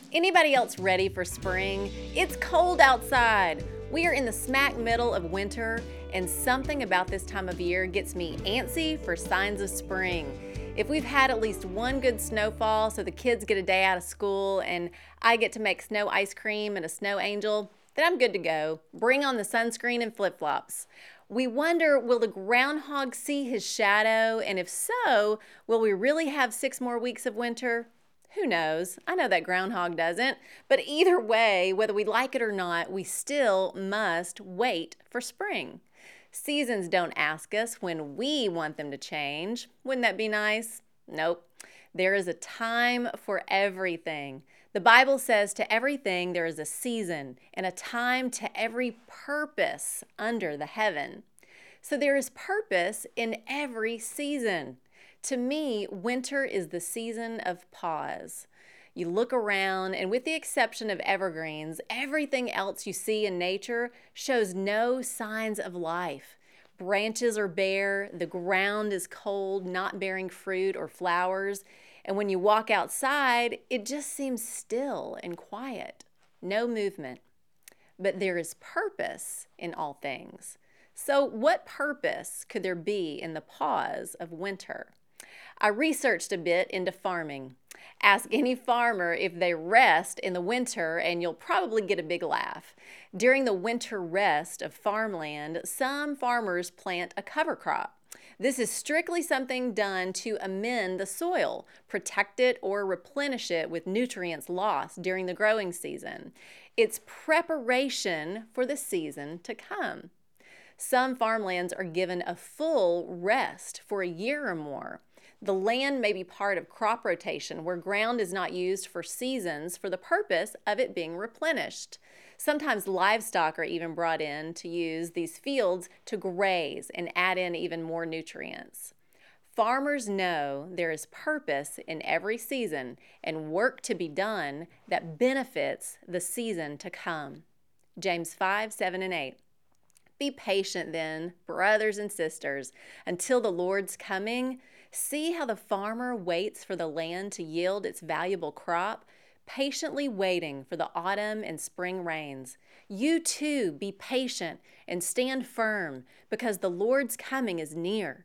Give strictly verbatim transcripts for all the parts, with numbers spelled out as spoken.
Anybody else ready for spring? It's cold outside. We are in the smack middle of winter, and something about this time of year gets me antsy for signs of spring. If we've had at least one good snowfall so the kids get a day out of school and I get to make snow ice cream and a snow angel, then I'm good to go. Bring on the sunscreen and flip-flops. We wonder, will the groundhog see his shadow? And if so, will we really have six more weeks of winter? Who knows? I know that groundhog doesn't. But either way, whether we like it or not, we still must wait for spring. Seasons don't ask us when we want them to change. Wouldn't that be nice? Nope. There is a time for everything. The Bible says to everything there is a season and a time to every purpose under the heaven. So there is purpose in every season. To me, winter is the season of pause. You look around, and with the exception of evergreens, everything else you see in nature shows no signs of life. Branches are bare, the ground is cold, not bearing fruit or flowers, and when you walk outside, it just seems still and quiet, no movement. But there is purpose in all things. So what purpose could there be in the pause of winter? I researched a bit into farming. Ask any farmer if they rest in the winter and you'll probably get a big laugh. During the winter rest of farmland, some farmers plant a cover crop. This is strictly something done to amend the soil, protect it, or replenish it with nutrients lost during the growing season. It's preparation for the season to come. Some farmlands are given a full rest for a year or more. The land may be part of crop rotation where ground is not used for seasons for the purpose of it being replenished. Sometimes livestock are even brought in to use these fields to graze and add in even more nutrients. Farmers know there is purpose in every season and work to be done that benefits the season to come. James five, seven, and eight. Be patient then, brothers and sisters, until the Lord's coming. See how the farmer waits for the land to yield its valuable crop, patiently waiting for the autumn and spring rains. You too be patient and stand firm, because the Lord's coming is near.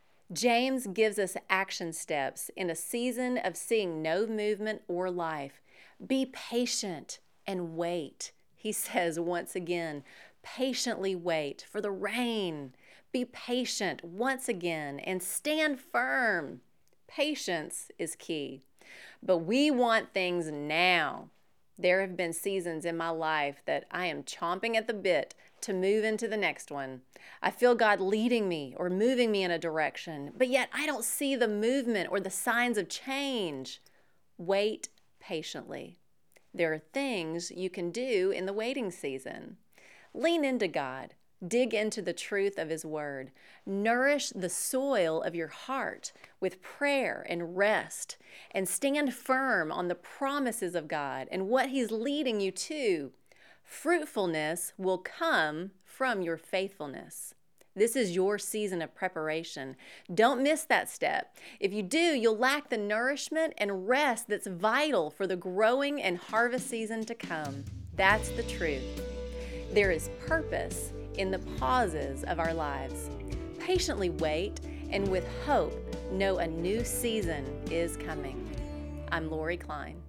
James gives us action steps in a season of seeing no movement or life. Be patient and wait. He says once again, patiently wait for the rain. Be patient once again and stand firm. Patience is key. But we want things now. There have been seasons in my life that I am chomping at the bit to move into the next one. I feel God leading me or moving me in a direction, but yet I don't see the movement or the signs of change. Wait patiently. There are things you can do in the waiting season. Lean into God. Dig into the truth of His Word. Nourish the soil of your heart with prayer and rest, and stand firm on the promises of God and what He's leading you to. Fruitfulness will come from your faithfulness. This is your season of preparation. Don't miss that step. If you do, you'll lack the nourishment and rest that's vital for the growing and harvest season to come. That's the truth. There is purpose in the pauses of our lives. Patiently wait, and with hope, know a new season is coming. I'm Lori Klein.